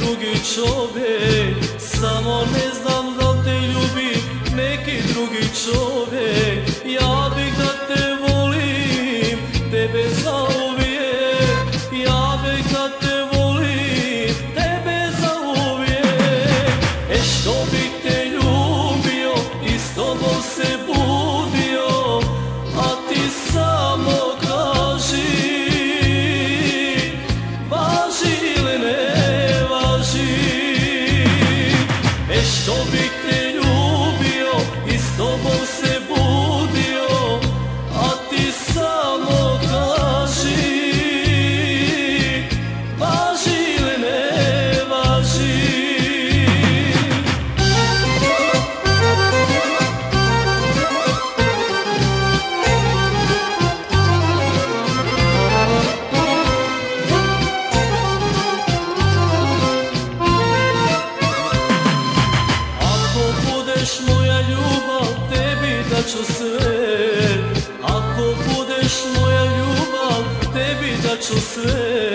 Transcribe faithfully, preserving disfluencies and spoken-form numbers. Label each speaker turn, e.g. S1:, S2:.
S1: drugi čovjek, samo ne znam da li te ljubi neki drugi čovjek. Ja bih da te volim, tebe zauvijek, ja bih da te volim, tebe zauvijek. E što bih te ljubio i s tobom se budio, a ti samo kaži važi ili ne važi. E što bih te ljubio i s tobom se budio, a ti samo kaži važi ili ne važi. Moja ljubav, tebi daću sve. Ako budeš moja ljubav, tebi daću sve.